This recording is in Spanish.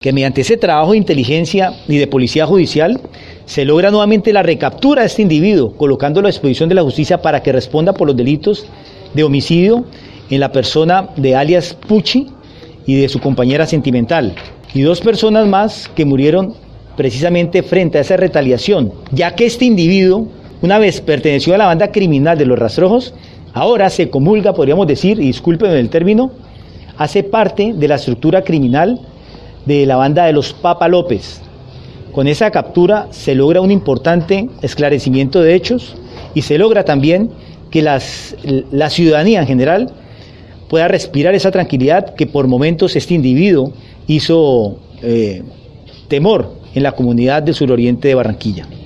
Que mediante ese trabajo de inteligencia y de policía judicial se logra nuevamente la recaptura de este individuo, colocándolo a disposición de la justicia para que responda por los delitos de homicidio en la persona de alias Puchi y de su compañera sentimental, y 2 personas más que murieron precisamente frente a esa retaliación, ya que este individuo, una vez perteneció a la banda criminal de los Rastrojos, ahora se comulga, podríamos decir, y discúlpenme el término, hace parte de la estructura criminal de la banda de los Papa López. Con esa captura se logra un importante esclarecimiento de hechos y se logra también que la ciudadanía en general pueda respirar esa tranquilidad que por momentos este individuo hizo temor en la comunidad del suroriente de Barranquilla.